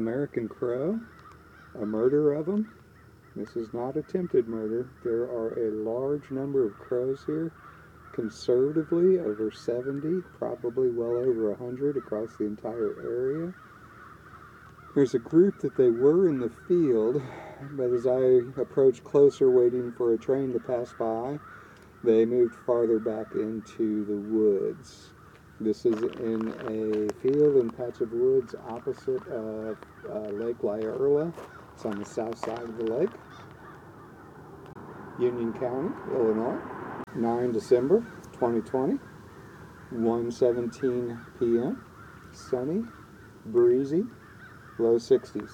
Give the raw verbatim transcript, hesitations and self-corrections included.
American crow, a murder of them. This is not attempted murder. There are a large number of crows here, conservatively over seventy, probably well over one hundred across the entire area. There's a group that they were in the field, but as I approached closer waiting for a train to pass by, they moved farther back into the woods. This is in a field and patch of woods opposite of uh, Lake Lyerla. It's on the south side of the lake. Union County, Illinois. nine December twenty twenty, one seventeen p m Sunny, breezy, low sixties.